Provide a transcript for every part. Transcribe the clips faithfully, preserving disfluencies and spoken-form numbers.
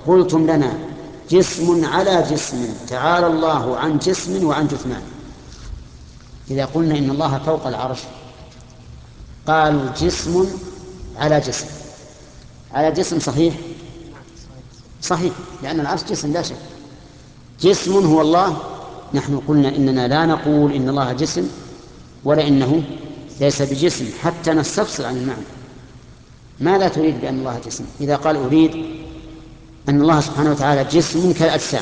قلتم لنا جسم على جسم تعالى الله عن جسم وعن جثمان. إذا قلنا إن الله فوق العرش قالوا جسم على جسم. على جسم صحيح صحيح لأن العرش جسم لا شك. جسم هو الله. نحن قلنا إننا لا نقول إن الله جسم ولا إنه ليس بجسم حتى نستفصل عن المعنى. ماذا تريد بأن الله جسم؟ إذا قال أريد أن الله سبحانه وتعالى جسم كالأجسام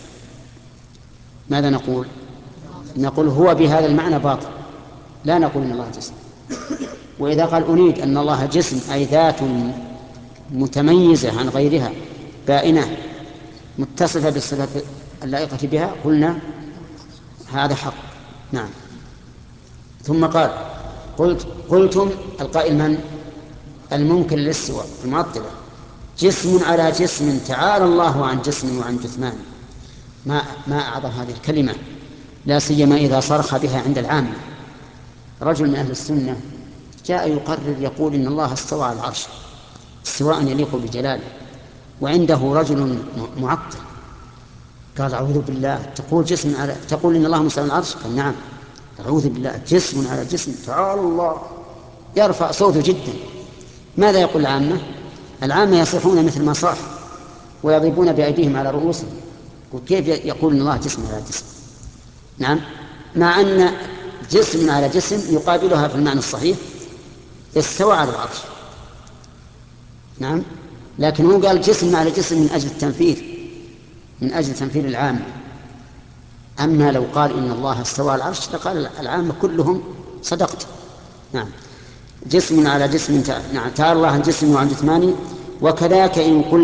ماذا نقول؟ نقول هو بهذا المعنى باطل، لا نقول إن الله جسم. وإذا قال أريد أن الله جسم أي ذات متميزة عن غيرها بائنة متصفة بالصفة اللائقة بها قلنا هذا حق. نعم. ثم قال قلت قلتم القائل من؟ الممكن للسوى المعطلة. جسم على جسم تعالى الله عن جسم وعن جثمان. ما ما أعظم هذه الكلمة، لا سيما إذا صرخ بها عند العامة. رجل من أهل السنة جاء يقرر يقول إن الله استوى على العرش استواء يليق بجلاله، وعنده رجل معطل قال أعوذ بالله تقول جسم على تقول إن الله مستوى على العرش؟ قال نعم. أعوذ بالله جسم على جسم تعالى الله. يرفع صوته جدا. ماذا يقول العامة؟ العامة يصيحون مثل ما صاح ويضربون بأيديهم على رؤوسهم. كيف يقول إن الله جسم على جسم؟ نعم، مع أن جسم على جسم يقابلها في المعنى الصحيح استوى على العرش. نعم، لكن هو قال جسم على جسم من أجل التنفير، من أجل تنفير العامة. أما لو قال إن الله استوى على العرش لقال العامة كلهم صدقت. نعم. جسم على جسم نعم تعالى الله عن جسم وعن جثمان. وكذاك إن قلنا